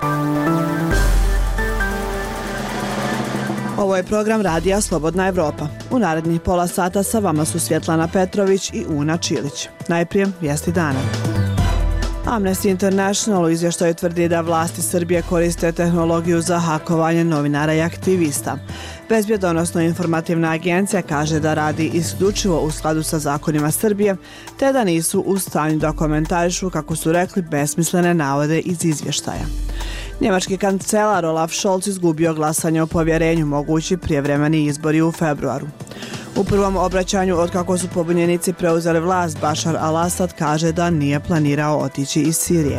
Ovo je program radija Slobodna Evropa. U narednih pola sata sa vama su Svjetlana Petrović i Una Čilić. Najprije vijesti dana. Amnesty International u izvještaju tvrdi da vlasti Srbije koriste tehnologiju za hakovanje novinara i aktivista. Bezbjedonosno-informativna agencija kaže da radi isključivo u skladu sa zakonima Srbije, te da nisu u stanju da komentarišu, kako su rekli, besmislene navode iz izvještaja. Njemački kancelar Olaf Scholz izgubio glasanje o povjerenju, mogući prijevremeni izbori u februaru. U prvom obraćanju od kako su pobunjenici preuzeli vlast, Bashar al-Assad kaže da nije planirao otići iz Sirije.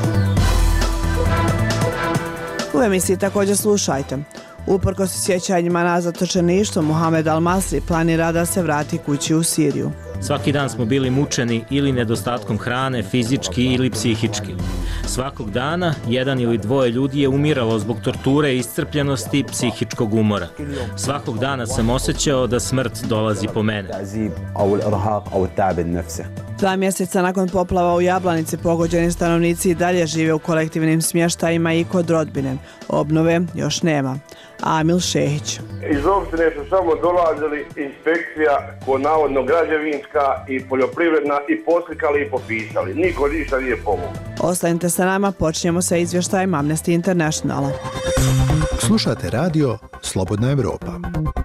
U emisiji također slušajte. Uprkos sjećanjima na zatočeništvo, Mohamed al-Masri planira da se vrati kući u Siriju. Svaki dan smo bili mučeni ili nedostatkom hrane, fizički ili psihički. Svakog dana jedan ili dvoje ljudi je umiralo zbog torture, iscrpljenosti i psihičkog umora. Svakog dana sam osjećao da smrt dolazi po mene. 2 mjeseca nakon poplava u Jablanici, pogođeni stanovnici i dalje žive u kolektivnim smještajima i kod rodbine. Obnove još nema. Amil Šehić. Iz opštine su samo dolazili inspekcija, ko navodno građevinska i poljoprivredna, i poslikali i popisali. Niko ništa nije pomogao. Ostanite sa nama, počinjemo sa izvještajem Amnesty Internationala. Slušate radio Slobodna Evropa.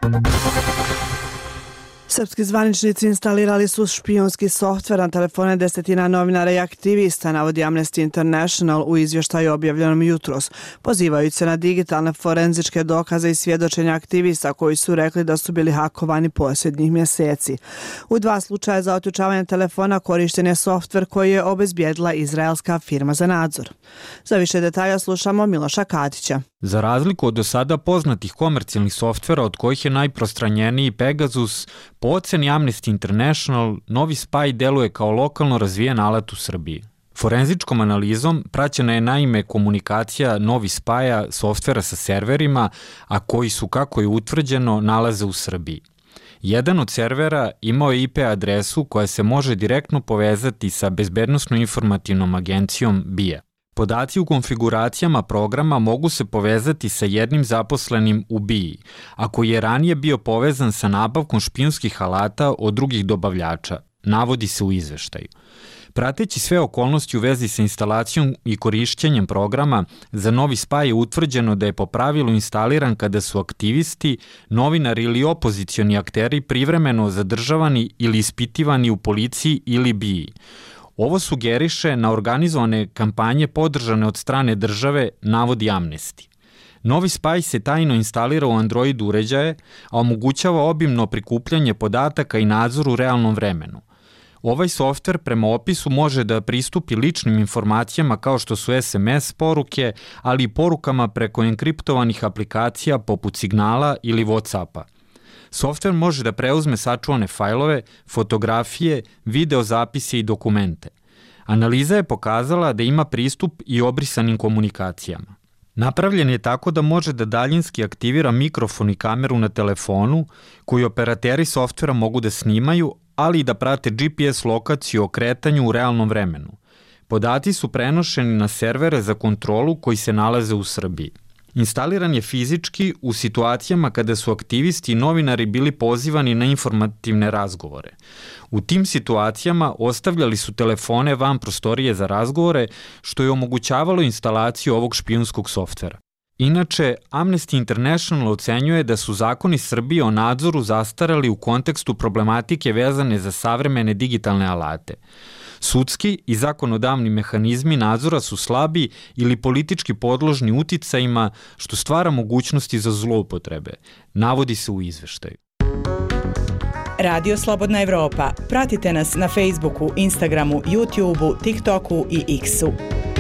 Srpski zvaničnici instalirali su špijunski softver na telefone desetina novinara i aktivista, navodi Amnesty International u izvještaju objavljenom jutros, pozivajući se na digitalne forenzičke dokaze i svjedočenja aktivista koji su rekli da su bili hakovani posljednjih mjeseci. U 2 slučaja za otključavanje telefona korišten je softver koji je obezbijedila izraelska firma za nadzor. Za više detalja slušamo Miloša Katića. Za razliku od do sada poznatih komercijalnih softvera, od kojih je najprostranjeniji Pegasus, po oceni Amnesty International, novi spaj deluje kao lokalno razvijen alat u Srbiji. Forenzičkom analizom praćena je naime komunikacija novi spaja softvera sa serverima, a koji su, kako je utvrđeno, nalaze u Srbiji. Jedan od servera imao je IP adresu koja se može direktno povezati sa bezbednosno-informativnom agencijom BIA. Podaci u konfiguracijama programa mogu se povezati sa jednim zaposlenim u BIA, a koji je ranije bio povezan sa nabavkom špijunskih alata od drugih dobavljača, navodi se u izveštaju. Prateći sve okolnosti u vezi sa instalacijom i korišćenjem programa, za novi spaj je utvrđeno da je po pravilu instaliran kada su aktivisti, novinari ili opozicioni akteri privremeno zadržavani ili ispitivani u policiji ili BIA. Ovo sugeriše na organizovane kampanje podržane od strane države, navodi Amnesty. Novi spaj se tajno instalira u Android uređaje, a omogućava obimno prikupljanje podataka i nadzor u realnom vremenu. Ovaj softver prema opisu može da pristupi ličnim informacijama kao što su SMS poruke, ali i porukama preko enkriptovanih aplikacija poput Signala ili Whatsappa. Softver može da preuzme sačuvane fajlove, fotografije, videozapise i dokumente. Analiza je pokazala da ima pristup i obrisanim komunikacijama. Napravljen je tako da može da daljinski aktivira mikrofon i kameru na telefonu, koji operateri softvera mogu da snimaju, ali i da prate GPS lokaciju o kretanju u realnom vremenu. Podaci su prenošeni na servere za kontrolu koji se nalaze u Srbiji. Instaliran je fizički u situacijama kada su aktivisti i novinari bili pozivani na informativne razgovore. U tim situacijama ostavljali su telefone van prostorije za razgovore, što je omogućavalo instalaciju ovog špijunskog softvera. Inače, Amnesty International ocenjuje da su zakoni Srbije o nadzoru zastarali u kontekstu problematike vezane za savremene digitalne alate. Sudski i zakonodavni mehanizmi nadzora su slabi ili politički podložni uticajima, što stvara mogućnosti za zloupotrebe, navodi se u izveštaju. Radio Slobodna Evropa. Pratite nas na Facebooku, Instagramu, YouTubeu, TikToku i X-u.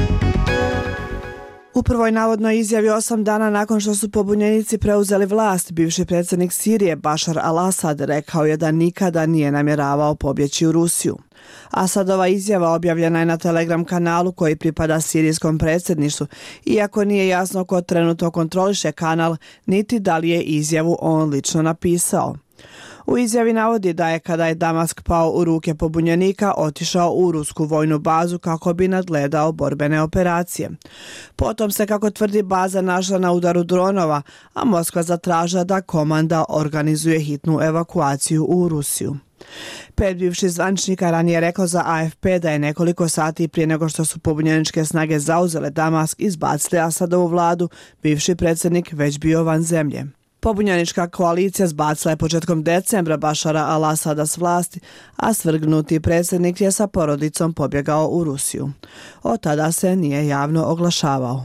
U prvoj navodnoj izjavi 8 dana nakon što su pobunjenici preuzeli vlast, bivši predsjednik Sirije Bashar al-Assad rekao je da nikada nije namjeravao pobjeći u Rusiju. Asadova izjava objavljena je na Telegram kanalu koji pripada sirijskom predsjedništvu, iako nije jasno ko trenutno kontroliše kanal, niti da li je izjavu on lično napisao. U izjavi navodi da je kada je Damask pao u ruke pobunjenika otišao u rusku vojnu bazu kako bi nadgledao borbene operacije. Potom se, kako tvrdi, baza našla na udaru dronova, a Moskva zatražila da komanda organizuje hitnu evakuaciju u Rusiju. 5 bivših zvančnika ranije rekao za AFP da je nekoliko sati prije nego što su pobunjeničke snage zauzele Damask i izbacili Asadovu vladu, bivši predsjednik već bio van zemlje. Pobunjenička koalicija zbacila je početkom decembra Bašara al-Asada s vlasti, a svrgnuti predsjednik je sa porodicom pobjegao u Rusiju. Od tada se nije javno oglašavao.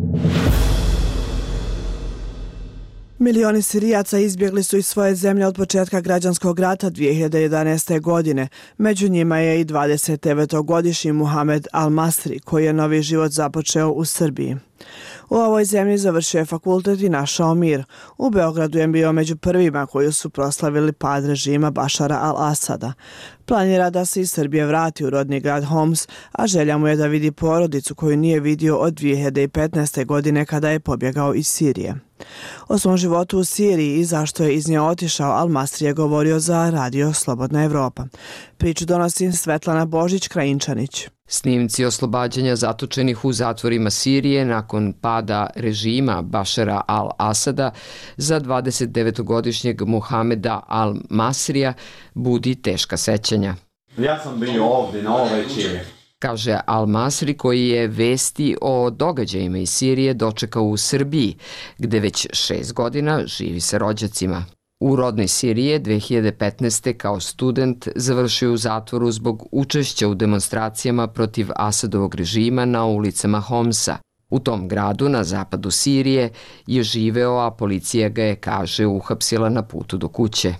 Milioni Sirijaca izbjegli su iz svoje zemlje od početka građanskog rata 2011. godine. Među njima je i 29-godišnji Muhamed al-Masri, koji je novi život započeo u Srbiji. U ovoj zemlji završio je fakultet i našao mir. U Beogradu je bio među prvima koji su proslavili pad režima Bašara al-Asada. Planira da se iz Srbije vrati u rodni grad Homs, a želja mu je da vidi porodicu koju nije vidio od 2015. godine kada je pobjegao iz Sirije. O svom životu u Siriji i zašto je iz nje otišao, al-Masri je govorio za Radio Slobodna Evropa. Priču donosi Svetlana Božić-Krajinčanić. Snimci oslobađanja zatočenih u zatvorima Sirije nakon pada režima Bašara al-Asada za 29-godišnjeg Muhameda al-Masrija budi teška sećanja. Ja sam bio ovdje na ovoj večeri, kaže al-Masri, koji je vesti o događajima iz Sirije dočekao u Srbiji, gde već 6 godina živi sa rođacima. U rodnoj Siriji 2015. kao student završio u zatvoru zbog učešća u demonstracijama protiv Asadovog režima na ulicama Homsa. U tom gradu na zapadu Sirije je živeo, a policija ga je, kaže, uhapsila na putu do kuće.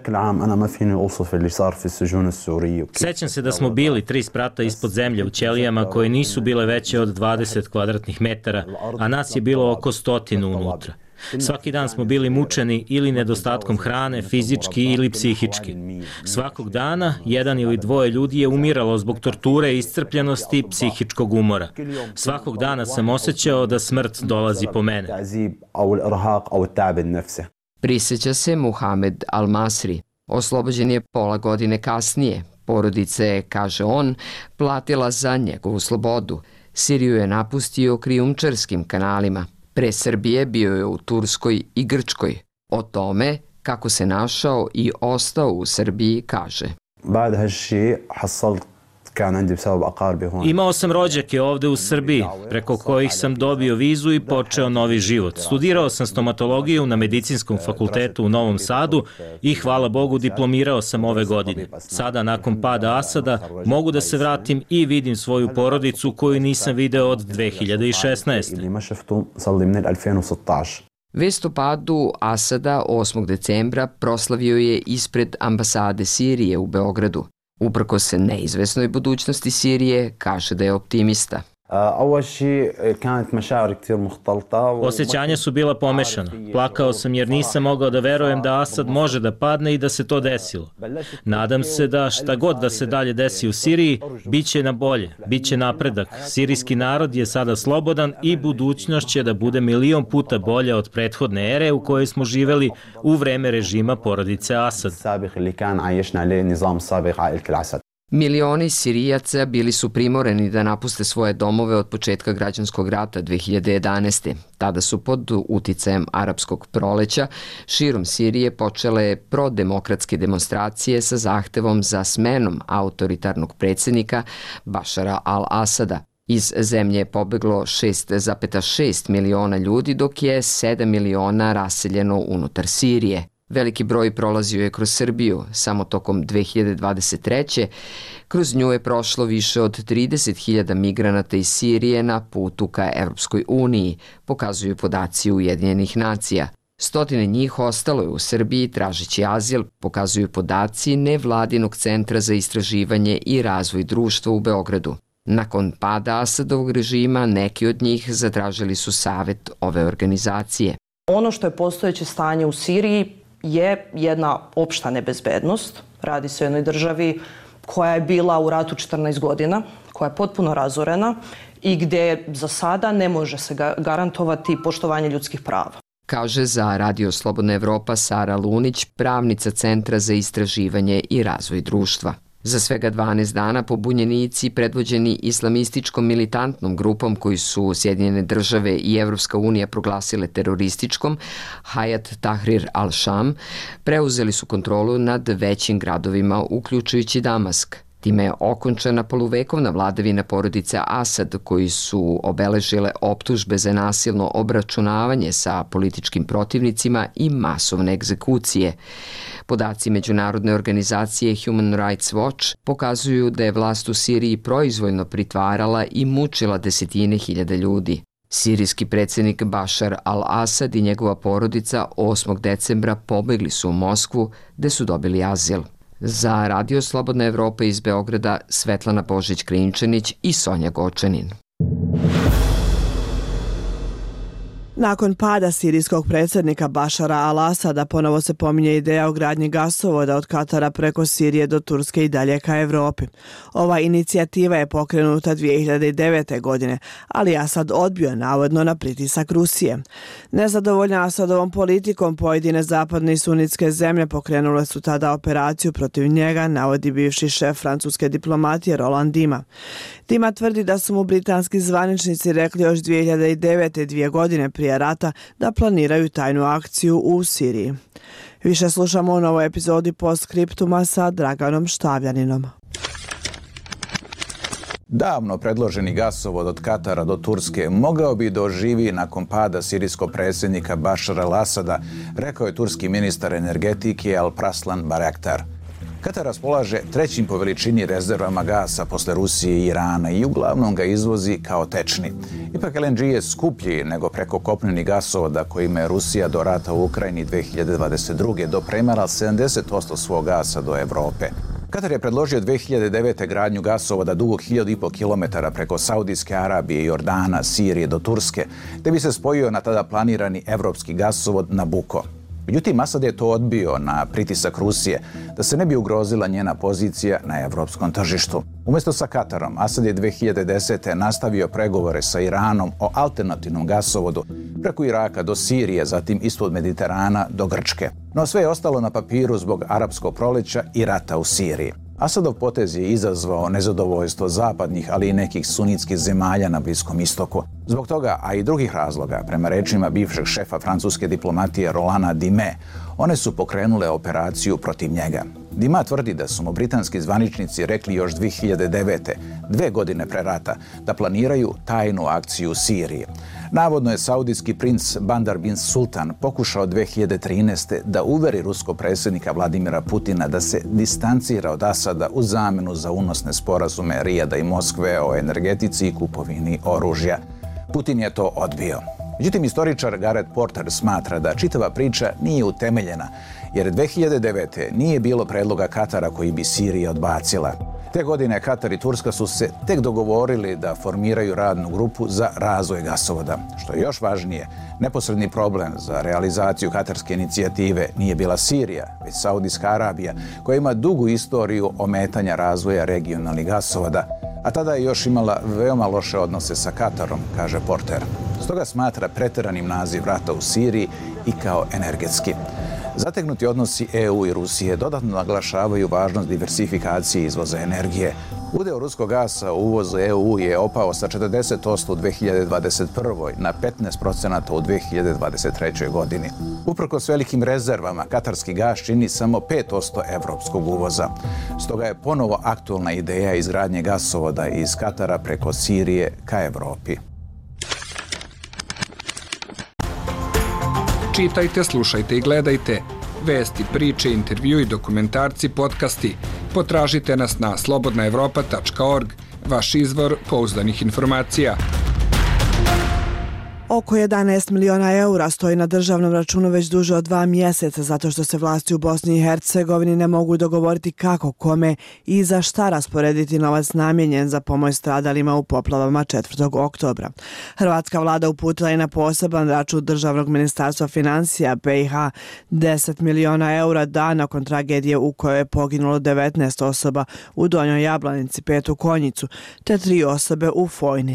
Sećam se da smo bili 3 sprata ispod zemlje u ćelijama koje nisu bile veće od 20 kvadratnih metara, a nas je bilo oko 100 unutra. Svaki dan smo bili mučeni ili nedostatkom hrane, fizički ili psihički. Svakog dana jedan ili dvoje ljudi je umiralo zbog torture, iscrpljenosti i psihičkog umora. Svakog dana sam osjećao da smrt dolazi po mene. Priseća se Muhamed al-Masri. Oslobođen je pola godine kasnije. Porodica je, kaže on, platila za njegovu slobodu. Siriju je napustio krijumčarskim kanalima. Pre Srbije bio je u Turskoj i Grčkoj. O tome kako se našao i ostao u Srbiji, kaže. Imao sam rođake ovde u Srbiji, preko kojih sam dobio vizu i počeo novi život. Studirao sam stomatologiju na Medicinskom fakultetu u Novom Sadu i, hvala Bogu, diplomirao sam ove godine. Sada, nakon pada Asada, mogu da se vratim i vidim svoju porodicu koju nisam video od 2016. Vest o padu Asada 8. decembra proslavio je ispred ambasade Sirije u Beogradu. Uprkos se neizvesnoj budućnosti Sirije, kaže da je optimista. Osjećanja su bila pomešana. Plakao sam jer nisam mogao da verujem da Asad može da padne i da se to desilo. Nadam se da šta god da se dalje desi u Siriji, bit će na bolje, bit će napredak. Sirijski narod je sada slobodan i budućnost će da bude 1.000.000 puta bolja od prethodne ere u kojoj smo živeli u vreme režima porodice Asad. Milioni Sirijaca bili su primoreni da napuste svoje domove od početka građanskog rata 2011. Tada su pod uticajem arapskog proleća širom Sirije počele prodemokratske demonstracije sa zahtevom za smenom autoritarnog predsjednika Bašara al-Asada. Iz zemlje je pobeglo 6,6 miliona ljudi, dok je 7 miliona raseljeno unutar Sirije. Veliki broj prolazio je kroz Srbiju. Samo tokom 2023. kroz nju je prošlo više od 30.000 migranata iz Sirije na putu ka Evropskoj uniji, pokazuju podaci Ujedinjenih nacija. Stotine njih ostalo je u Srbiji tražeći azil, pokazuju podaci Nevladinog centra za istraživanje i razvoj društva u Beogradu. Nakon pada Asadovog režima, neki od njih zatražili su savjet ove organizacije. Ono što je postojeće stanje u Siriji je jedna opšta nebezbednost. Radi se o jednoj državi koja je bila u ratu 14 godina, koja je potpuno razorena i gde za sada ne može se garantovati poštovanje ljudskih prava. kaže za Radio Slobodna Evropa Sara Lunić, pravnica Centra za istraživanje i razvoj društva. Za svega 12 dana pobunjenici predvođeni islamističkom militantnom grupom koji su Sjedinjene države i Evropska unija proglasile terorističkom, Hayat Tahrir al-Sham, preuzeli su kontrolu nad većim gradovima, uključujući Damask. Time je okončana poluvekovna vladavina porodice Asad, koji su obeležile optužbe za nasilno obračunavanje sa političkim protivnicima i masovne egzekucije. Podaci međunarodne organizacije Human Rights Watch pokazuju da je vlast u Siriji proizvoljno pritvarala i mučila desetine hiljada ljudi. Sirijski predsjednik Bašar al-Asad i njegova porodica 8. decembra pobegli su u Moskvu, gde su dobili azil. Za Radio Slobodna Evropa iz Beograda Svetlana Božić-Krinčanić i Sonja Gočanin. Nakon pada sirijskog predsjednika Bašara al-Asada ponovo se pominje ideja o gradnji gasovoda od Katara preko Sirije do Turske i dalje ka Evropi. Ova inicijativa je pokrenuta 2009. godine, ali Asad odbio navodno na pritisak Rusije. Nezadovoljna Asadovom politikom pojedine zapadne i sunitske zemlje pokrenule su tada operaciju protiv njega, navodi bivši šef francuske diplomatije Roland Dima. Dima tvrdi da su mu britanski zvaničnici rekli još 2009. 2 godine prije rata da planiraju tajnu akciju u Siriji. Više slušamo u novoj epizodi Postscriptuma sa Draganom Štavljaninom. Davno predloženi gasovod od Katara do Turske mogao bi doživi nakon pada sirijskog predsjednika Bašara al-Asada, rekao je turski ministar energetike Alparslan Bayraktar. Katar raspolaže trećim po veličini rezervama gasa posle Rusije i Irana i uglavnom ga izvozi kao tečni. Ipak LNG je skuplji nego prekokopneni gasovoda kojima je Rusija do rata u Ukrajini 2022. dopremala 70% svog gasa do Evrope. Katar je predložio 2009. gradnju gasovoda dugog 1.500 km preko Saudijske Arabije, Jordana, Sirije do Turske, te bi se spojio na tada planirani evropski gasovod Nabucco. Međutim, Asad je to odbio na pritisak Rusije da se ne bi ugrozila njena pozicija na evropskom tržištu. Umjesto sa Katarom, Asad je 2010. nastavio pregovore sa Iranom o alternativnom gasovodu preko Iraka do Sirije, zatim ispod Mediterana do Grčke. No sve je ostalo na papiru zbog arapskog proleća i rata u Siriji. Asadov potez je izazvao nezadovoljstvo zapadnih, ali i nekih sunitskih zemalja na Bliskom istoku. Zbog toga, a i drugih razloga, prema rečima bivšeg šefa francuske diplomatije Rolanda Dime, one su pokrenule operaciju protiv njega. Dima tvrdi da su mu britanski zvaničnici rekli još 2009. 2 godine pre rata, da planiraju tajnu akciju u Siriji. Navodno je saudijski princ Bandar bin Sultan pokušao 2013. da uveri ruskog predsjednika Vladimira Putina da se distancira od Asada u zamenu za unosne sporazume Rijada i Moskve o energetici i kupovini oružja. Putin je to odbio. Međutim, istoričar Gareth Porter smatra da čitava priča nije utemeljena, jer 2009. nije bilo predloga Katara koji bi Sirija odbacila. Te godine Katar i Turska su se tek dogovorili da formiraju radnu grupu za razvoj gasovoda. Što je još važnije, neposredni problem za realizaciju katarske inicijative nije bila Sirija, već Saudijska Arabija, koja ima dugu istoriju ometanja razvoja regionalnih gasovoda, a tada je još imala veoma loše odnose sa Katarom, kaže Porter. Stoga smatra preteranim naziv rata u Siriji i kao energetski. Zategnuti odnosi EU i Rusije dodatno naglašavaju važnost diversifikacije izvoza energije. Udeo ruskog gasa u uvozu EU je opao sa 40% u 2021. na 15% u 2023. godini. Uprkos velikim rezervama, katarski gas čini samo 5% evropskog uvoza. Stoga je ponovo aktualna ideja izgradnje gasovoda iz Katara preko Sirije ka Evropi. Čitajte, slušajte i gledajte. Vesti, priče, intervju i dokumentarci, podcasti. Potražite nas na slobodnaevropa.org, vaš izvor pouzdanih informacija. Oko 11 miliona eura stoji na državnom računu već duže od 2 mjeseca zato što se vlasti u Bosni i Hercegovini ne mogu dogovoriti kako, kome i za šta rasporediti novac namijenjen za pomoć stradalima u poplavama 4. oktobra. Hrvatska vlada uputila je na poseban račun Državnog ministarstva financija BiH 10 miliona eura dan nakon tragedije u kojoj je poginulo 19 osoba u Donjoj Jablanici, 5 u Konjicu, te 3 osobe u Fojnici.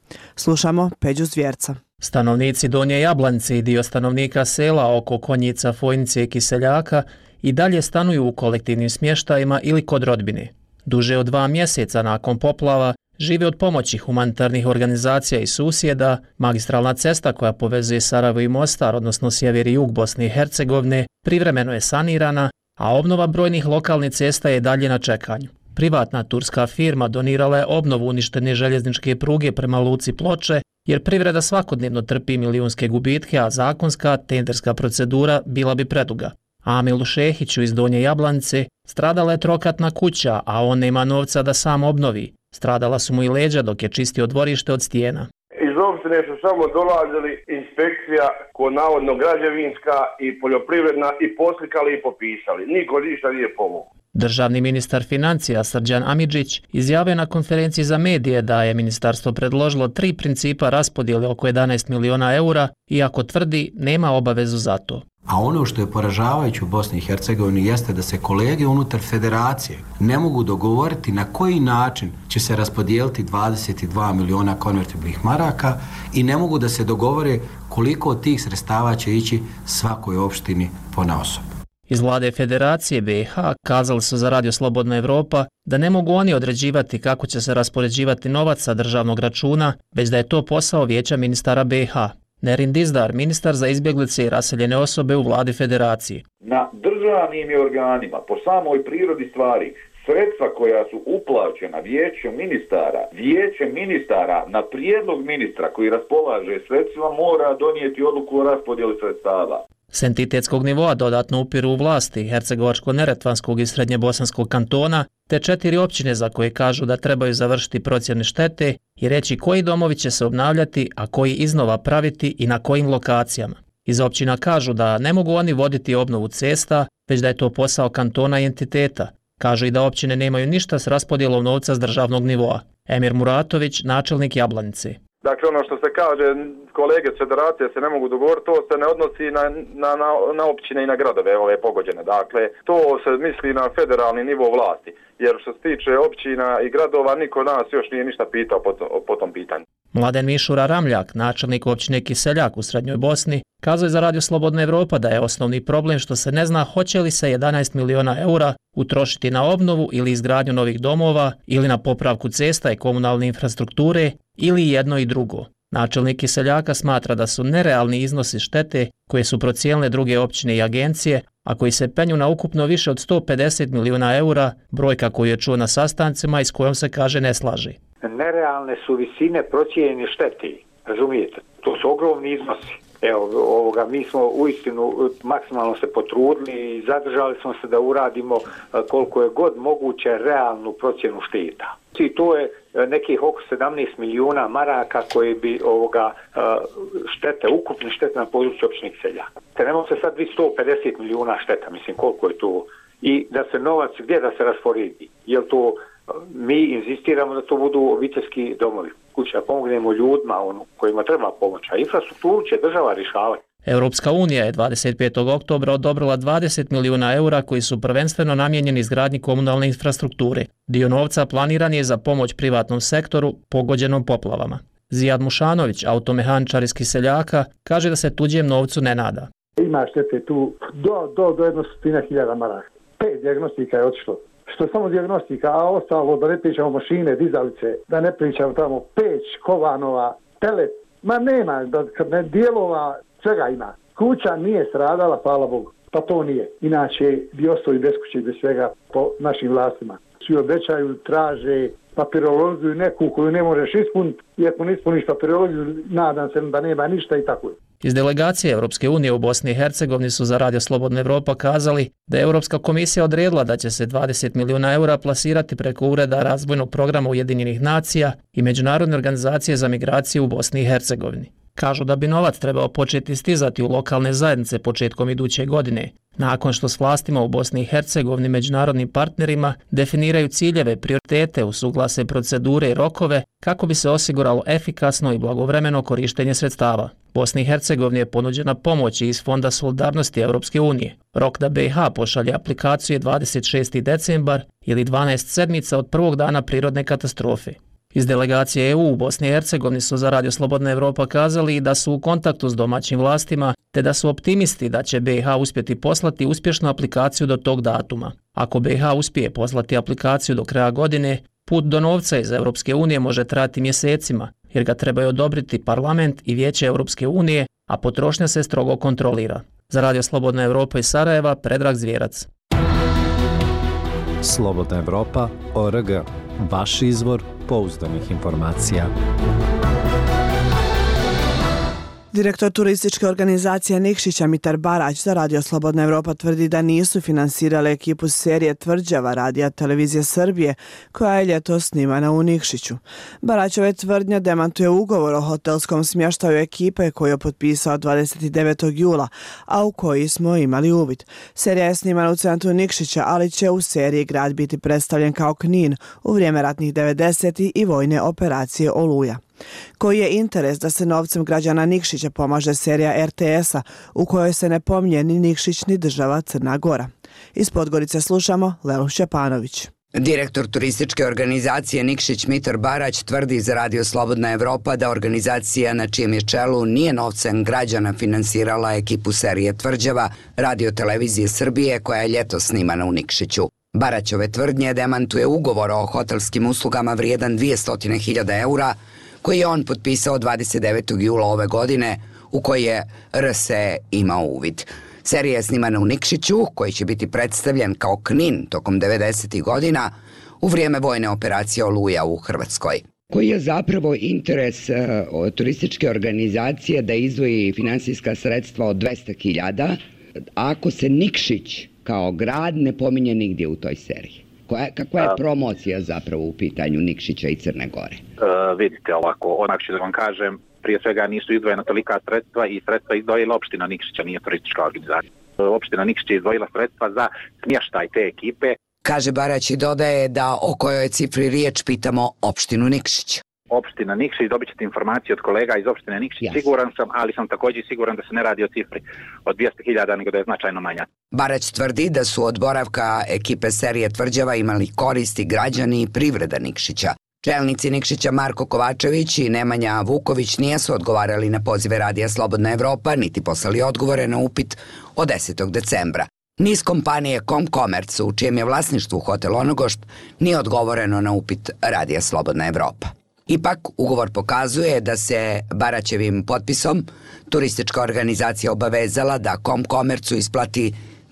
Slušamo Peđu Zvjerca. Stanovnici Donje Jablanice i dio stanovnika sela oko Konjica, Fojnice i Kiseljaka i dalje stanuju u kolektivnim smještajima ili kod rodbine. Duže od 2 mjeseca nakon poplava žive od pomoći humanitarnih organizacija i susjeda. Magistralna cesta koja povezuje Sarajevo i Mostar, odnosno sjever i jug Bosne i Hercegovine, privremeno je sanirana, a obnova brojnih lokalnih cesta je dalje na čekanju. Privatna turska firma donirala je obnovu uništene željezničke pruge prema luci Ploče, jer privreda svakodnevno trpi milijunske gubitke, a zakonska tenderska procedura bila bi preduga. Amilu Šehiću iz Donje Jablanice stradala je trokatna kuća, a on nema novca da sam obnovi. Stradala su mu i leđa dok je čistio dvorište od stijena. Iz opštine su samo dolazili inspekcija ko navodno građevinska i poljoprivredna i poslikali i popisali. Niko ništa nije pomogao. Državni ministar financija Srđan Amidžić izjavio na konferenciji za medije da je ministarstvo predložilo 3 principa raspodjele oko 11 miliona eura, iako tvrdi nema obavezu za to. A ono što je poražavajuće u Bosni i Hercegovini jeste da se kolege unutar federacije ne mogu dogovoriti na koji način će se raspodijeliti 22 miliona konvertibilnih maraka i ne mogu da se dogovore koliko od tih sredstava će ići svakoj opštini ponaosob. Iz vlade Federacije BiH kazali su za Radio Slobodna Evropa da ne mogu oni određivati kako će se raspoređivati novac sa državnog računa, već da je to posao vijeća ministara BiH. Nerin Dizdar, ministar za izbjeglice i raseljene osobe u vladi Federacije. Na državnim organima, po samoj prirodi stvari, sredstva koja su uplaćena vijeće ministara na prijedlog ministra koji raspolaže sredstvima mora donijeti odluku o raspodjeli sredstava. S entitetskog nivoa dodatno upiru u vlasti Hercegovačko-Neretvanskog i Srednjebosanskog kantona, te 4 općine za koje kažu da trebaju završiti procjene štete i reći koji domovi će se obnavljati, a koji iznova praviti i na kojim lokacijama. Iz općina kažu da ne mogu oni voditi obnovu cesta, već da je to posao kantona i entiteta. Kažu i da općine nemaju ništa s raspodjelom novca s državnog nivoa. Emir Muratović, načelnik Jablanice. Dakle, ono što se kaže, kolege s federacije se ne mogu dogovoriti, to se ne odnosi na općine i na gradove, ove pogođene. Dakle, to se misli na federalni nivo vlasti, jer što se tiče općina i gradova, niko nas još nije ništa pitao po tom pitanju. Mladen Mišura Ramljak, načelnik općine Kiseljak u Srednjoj Bosni, kazao je za Radio Slobodna Evropa da je osnovni problem što se ne zna hoće li se 11 miliona eura utrošiti na obnovu ili izgradnju novih domova ili na popravku cesta i komunalne infrastrukture ili jedno i drugo. Načelnik Kiseljaka smatra da su nerealni iznosi štete koje su procijenile druge općine i agencije, a koji se penju na ukupno više od 150 miliona eura, brojka koju je čuo na sastancima i s kojom se kaže ne slaži. Nerealne su visine procijenjene štete, razumijete? To su ogromni iznosi. Mi smo uistinu maksimalno se potrudili i zadržali smo se da uradimo koliko je god moguće realnu procjenu šteta. I to je nekih oko 17 milijuna maraka koje bi ukupne štete na području općine Kiseljak. Ne može se sad biti 150 milijuna šteta, mislim koliko je to. I da se novac gdje da se rasporedi. Jer to mi inzistiramo da to budu obiteljski domovi. Kuća pomognemo ljudima kojima treba pomoć, a infrastrukturu će država rješavati. Europska unija je 25. oktobra odobrila 20 milijuna eura koji su prvenstveno namijenjeni izgradnji komunalne infrastrukture. Dio novca planiran je za pomoć privatnom sektoru pogođenom poplavama. Zijad Mušanović, automehaničar iz Kiseljaka, kaže da se tuđem novcu ne nada. Ima štete tu do 100.000 maraka. 5 dijagnostika je otišlo. Što samo dijagnostika, a ostalo da ne pričamo mašine, dizalice, da ne pričamo tamo peć, kovanova, telet, nema, kad ne dijelova, svega ima. Kuća nije stradala, hvala Bogu, pa to nije. Inače bi ostali bez kuće i bez svega po našim vlastima. Svi obećaju, traže papirologiju neku koju ne možeš ispuniti i ako ne ispuniš papirologiju, nadam se da nema ništa i tako je. Iz delegacije Europske unije u Bosni i Hercegovini su za Radio Slobodna Evropa kazali da je Europska komisija odredila da će se 20 milijuna eura plasirati preko Ureda razvojnog programa Ujedinjenih nacija i Međunarodne organizacije za migraciju u Bosni i Hercegovini. Kažu da bi novac trebao početi stizati u lokalne zajednice početkom iduće godine, nakon što s vlastima u Bosni i Hercegovini međunarodnim partnerima definiraju ciljeve, prioritete, usuglase procedure i rokove kako bi se osiguralo efikasno i blagovremeno korištenje sredstava. Bosni i Hercegovini je ponuđena pomoć iz Fonda solidarnosti Europske unije. Rok da BiH pošalje aplikaciju je 26. decembar ili 12 sedmica od prvog dana prirodne katastrofe. Iz delegacije EU u Bosni i Hercegovini su za Radio Slobodna Evropa kazali da su u kontaktu s domaćim vlastima te da su optimisti da će BiH uspjeti poslati uspješnu aplikaciju do tog datuma. Ako BiH uspije poslati aplikaciju do kraja godine, put do novca iz Europske unije može trajati mjesecima, jer ga trebaju odobriti Parlament i Vijeće Europske unije, a potrošnja se strogo kontrolira. Za Radio Slobodna Evropa iz Sarajeva, Predrag Zvjerac. Slobodna Evropa.org. Vaš izvor pouzdanih informacija. Direktor turističke organizacije Nikšića Mitar Barać za Radio Slobodna Evropa tvrdi da nisu finansirale ekipu serije Tvrđava Radija Televizije Srbije koja je ljetos snimana u Nikšiću. Baraćove tvrdnja demantuje ugovor o hotelskom smještaju ekipe koju je potpisao 29. jula, a u koji smo imali uvid. Serija je snimana u centru Nikšića, ali će u seriji grad biti predstavljen kao Knin u vrijeme ratnih 90. i vojne operacije Oluja. Koji je interes da se novcem građana Nikšića pomaže serija RTS-a u kojoj se ne pominje ni Nikšić ni država Crna Gora? Iz Podgorice slušamo Lelu Šćepanović. Direktor turističke organizacije Nikšić Mitar Barać tvrdi za Radio Slobodna Evropa da organizacija na čijem je čelu nije novcem građana finansirala ekipu serije Tvrđava Radio Televizije Srbije koja je ljetos snimana u Nikšiću. Baraćove tvrdnje demantuje ugovor o hotelskim uslugama vrijedan 200.000 eura koji je on potpisao 29. jula ove godine, u koji je RSE imao uvid. Serija je snimana u Nikšiću, koji će biti predstavljen kao Knin tokom 90. godina u vrijeme vojne operacije Oluja u Hrvatskoj. Koji je zapravo interes turističke organizacije da izdvoji finansijska sredstva od 200.000 ako se Nikšić kao grad ne pominje nigdje u toj seriji? Kakva je promocija zapravo u pitanju Nikšića i Crne Gore? Vidite ovako, onak ću da vam kažem, prije svega nisu izdvojena tolika sredstva i sredstva izdvojila opština Nikšića, nije turistička organizacija. Opština Nikšić je izdvojila sredstva za smještaj te ekipe. Kaže Barać i dodaje da o kojoj cifri riječ pitamo opštinu Nikšić. Opština Nikšić, dobit ćete informacije od kolega iz opštine Nikšić, siguran sam, ali sam također siguran da se ne radi o cifri od 200.000, nego da je značajno manja. Barać tvrdi da su od boravka ekipe serije Tvrđava imali koristi građani i privreda Nikšića. Čelnici Nikšića Marko Kovačević i Nemanja Vuković nijesu odgovarali na pozive Radija Slobodna Evropa, niti poslali odgovore na upit od 10. decembra. Niz kompanije Commerce, u čijem je vlasništvu hotel Onogošt, nije odgovoreno na upit Radija Slobodna Evropa. Ipak, ugovor pokazuje da se Baraćevim potpisom turistička organizacija obavezala da Commerce isplati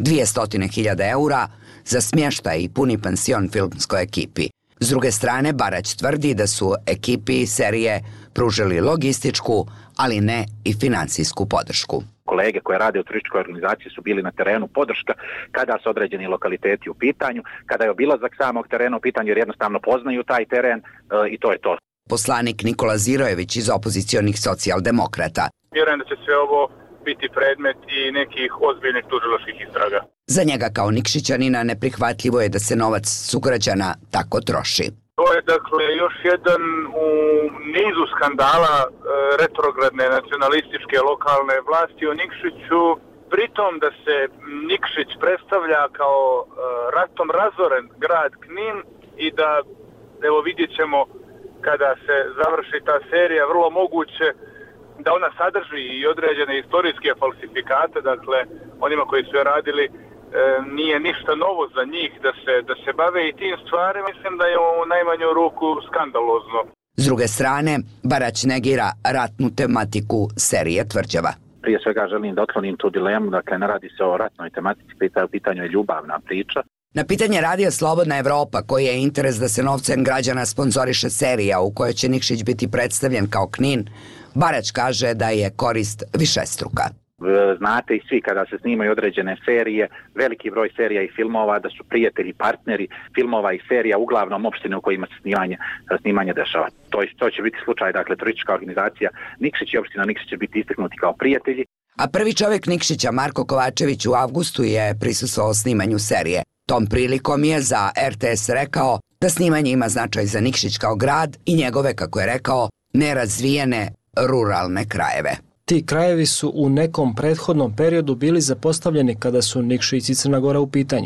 200.000 eura za smještaj i puni pansion filmskoj ekipi. S druge strane, Barać tvrdi da su ekipi serije pružili logističku, ali ne i finansijsku podršku. Kolege koje rade u turističkoj organizaciji su bili na terenu podrška kada su određeni lokaliteti u pitanju, kada je obilazak samog terena u pitanju jer jednostavno poznaju taj teren i to je to. Poslanik Nikola Zirojević iz opozicionih socijaldemokrata. Vjerujem da će sve ovo biti predmet i nekih ozbiljnih tužilačkih istraga. Za njega kao Nikšićanina neprihvatljivo je da se novac sugrađana tako troši. To je dakle još jedan u nizu skandala retrogradne nacionalističke lokalne vlasti u Nikšiću, pritom da se Nikšić predstavlja kao ratom razoren grad Knin i da, evo vidjet ćemo kada se završi ta serija, vrlo moguće da ona sadrži i određene istorijske falsifikate, dakle onima koji su je radili nije ništa novo za njih da se bave i tim stvarima, mislim da je u najmanju ruku skandalozno. S druge strane, Barać negira ratnu tematiku serije Tvrđava. Prije svega želim da otklonim tu dilemu, dakle ne radi se o ratnoj tematici, u pitanju je ljubavna priča. Na pitanje Radija Slobodna Evropa, koji je interes da se novcem građana sponzoriše serija u kojoj će Nikšić biti predstavljen kao Knin, Barać kaže da je korist višestruka. Znate i svi kada se snimaju određene serije, veliki broj serija i filmova, da su prijatelji, partneri filmova i serija uglavnom opštine u kojima se snimanje dešava. To će biti slučaj, dakle, turistička organizacija Nikšić i opština Nikšić će biti istaknuti kao prijatelji. A prvi čovjek Nikšića, Marko Kovačević, u avgustu je prisustvovao snimanju serije. Tom prilikom je za RTS rekao da snimanje ima značaj za Nikšić kao grad i njegove, kako je rekao, nerazvijene ruralne krajeve. Ti krajevi su u nekom prethodnom periodu bili zapostavljeni kada su Nikšić i Crna Gora u pitanju.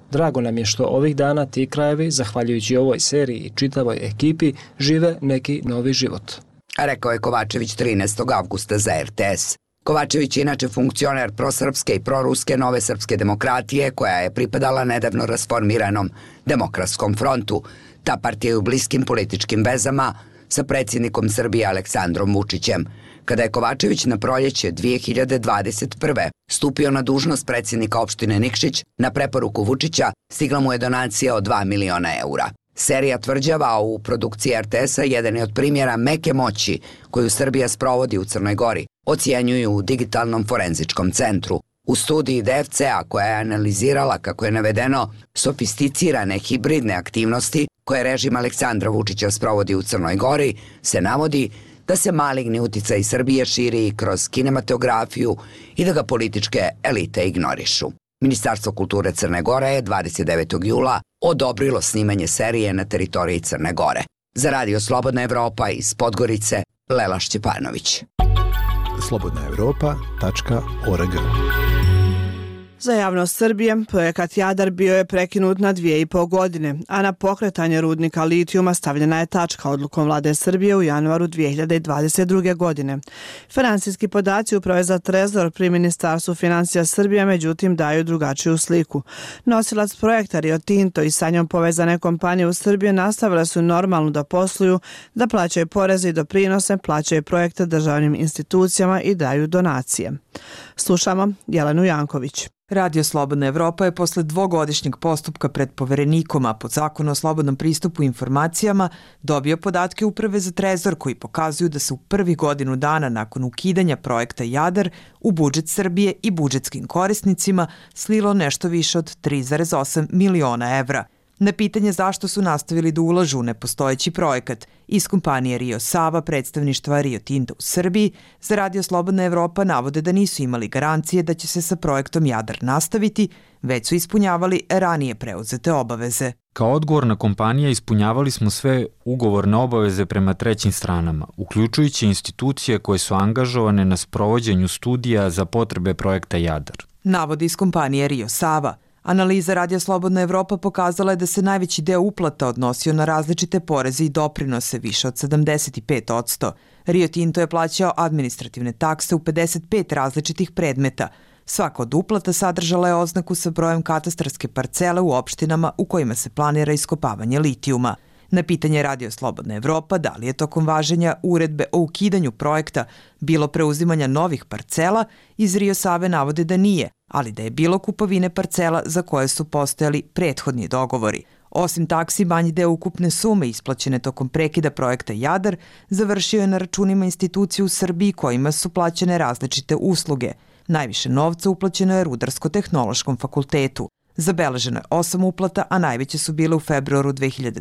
Drago nam je što ovih dana ti krajevi, zahvaljujući ovoj seriji i čitavoj ekipi, žive neki novi život. Rekao je Kovačević 13. avgusta za RTS. Kovačević je inače funkcioner prosrpske i proruske Nove srpske demokratije, koja je pripadala nedavno rasformiranom Demokratskom frontu. Ta partija je u bliskim političkim vezama sa predsjednikom Srbije Aleksandrom Vučićem. Kada je Kovačević na proljeće 2021. stupio na dužnost predsjednika opštine Nikšić, na preporuku Vučića stigla mu je donacija od 2 miliona eura. Serija tvrđava u produkciji RTS-a jedan je od primjera meke moći koju Srbija sprovodi u Crnoj Gori, ocjenjuju u Digitalnom forenzičkom centru. U studiji DFC-a koja je analizirala, kako je navedeno, sofisticirane hibridne aktivnosti koje režim Aleksandra Vučića sprovodi u Crnoj Gori, se navodi da se maligni uticaj Srbije širi kroz kinematografiju i da ga političke elite ignorišu. Ministarstvo kulture Crne Gore je 29. jula odobrilo snimanje serije na teritoriji Crne Gore. Za Radio Slobodna Evropa iz Podgorice, Lela Šćepanović. slobodnaevropa.org. Za javnost Srbije, projekat Jadar bio je prekinut na 2,5 godine, a na pokretanje rudnika litijuma stavljena je tačka odlukom vlade Srbije u januaru 2022. godine. Finansijski podaci Uprave za trezor pri Ministarstvu financija Srbije međutim daju drugačiju sliku. Nosilac projekta Rio Tinto i sa njom povezane kompanije u Srbiji nastavile su normalno da posluju, da plaćaju poreze i doprinose, plaćaju projekte državnim institucijama i daju donacije. Slušamo Jelenu Janković. Radio Slobodna Evropa je posle dvogodišnjeg postupka pred poverenikom, a pod Zakonu o slobodnom pristupu informacijama, dobio podatke Uprave za trezor koji pokazuju da se u prvih godinu dana nakon ukidanja projekta Jadar u budžet Srbije i budžetskim korisnicima slilo nešto više od 3,8 miliona evra. Na pitanje zašto su nastavili da ulažu u nepostojeći projekat, iz kompanije Rio Sava, predstavništva Rio Tinta u Srbiji, za Radio Slobodna Evropa navode da nisu imali garancije da će se sa projektom Jadar nastaviti, već su ispunjavali ranije preuzete obaveze. Kao odgovorna kompanija ispunjavali smo sve ugovorne obaveze prema trećim stranama, uključujući institucije koje su angažovane na sprovođenju studija za potrebe projekta Jadar. Navodi iz kompanije Rio Sava. Analiza Radio Slobodna Evropa pokazala je da se najveći deo uplata odnosio na različite poreze i doprinose, više od 75%. Rio Tinto je plaćao administrativne takse u 55 različitih predmeta. Svaka od uplata sadržala je oznaku sa brojem katastarske parcele u opštinama u kojima se planira iskopavanje litijuma. Na pitanje Radio Slobodna Evropa da li je tokom važenja uredbe o ukidanju projekta bilo preuzimanja novih parcela, iz Rio Save navode da nije, ali da je bilo kupovine parcela za koje su postojali prethodni dogovori. Osim taksi, manji deo ukupne sume isplaćene tokom prekida projekta Jadar završio je na računima institucija u Srbiji kojima su plaćene različite usluge. Najviše novca uplaćeno je Rudarsko-tehnološkom fakultetu. Zabeleženo je 8 uplata, a najveće su bile u februaru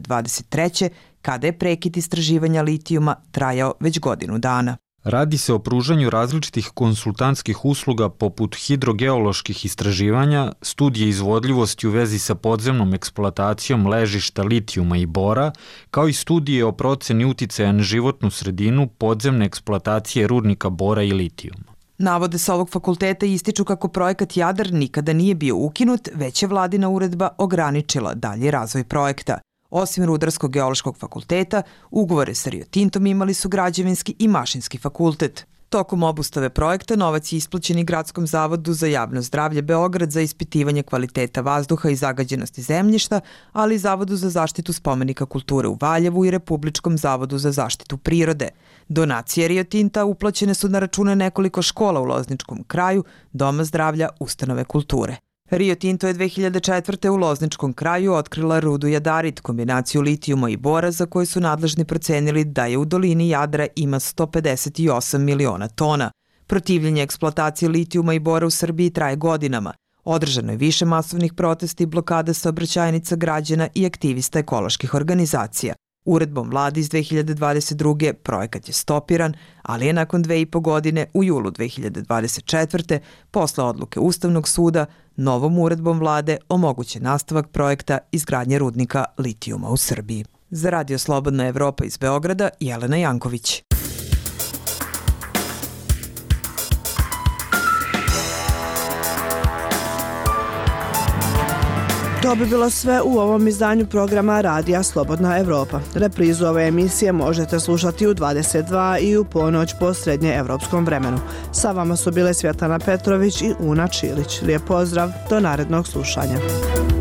2023. kada je prekid istraživanja litijuma trajao već godinu dana. Radi se o pružanju različitih konsultantskih usluga poput hidrogeoloških istraživanja, studije izvodljivosti u vezi sa podzemnom eksploatacijom ležišta litijuma i bora, kao i studije o proceni uticaja na životnu sredinu podzemne eksploatacije rudnika bora i litijuma. Navode sa ovog fakulteta ističu kako projekat Jadar nikada nije bio ukinut, već je vladina uredba ograničila dalji razvoj projekta. Osim Rudarsko-geološkog fakulteta, ugovore sa Rio Tintom imali su Građevinski i Mašinski fakultet. Tokom obustave projekta novac je isplaćen i Gradskom zavodu za javno zdravlje Beograd za ispitivanje kvaliteta vazduha i zagađenosti zemljišta, ali i Zavodu za zaštitu spomenika kulture u Valjevu i Republičkom zavodu za zaštitu prirode. Donacije Rio Tinta uplaćene su na račune nekoliko škola u Lozničkom kraju, Doma zdravlja, ustanove kulture. Rio Tinto je 2004. u Lozničkom kraju otkrila rudu jadarit, kombinaciju litijuma i bora za koju su nadležni procenili da je u dolini Jadra ima 158 miliona tona. Protivljenje eksploatacije litijuma i bora u Srbiji traje godinama. Održano je više masovnih protesta i blokada saobraćajnica građana i aktivista ekoloških organizacija. Uredbom vlade iz 2022. projekat je stopiran, ali je nakon 2,5 godine u julu 2024. posle odluke Ustavnog suda novom uredbom vlade omogućen nastavak projekta izgradnje rudnika litijuma u Srbiji. Za Radio Slobodna Evropa iz Beograda, Jelena Janković. To bi bilo sve u ovom izdanju programa Radija Slobodna Evropa. Reprizu ove emisije možete slušati u 22 i u ponoć po srednjeevropskom vremenu. Sa vama su bile Svjetlana Petrović i Una Čilić. Lijep pozdrav, do narednog slušanja.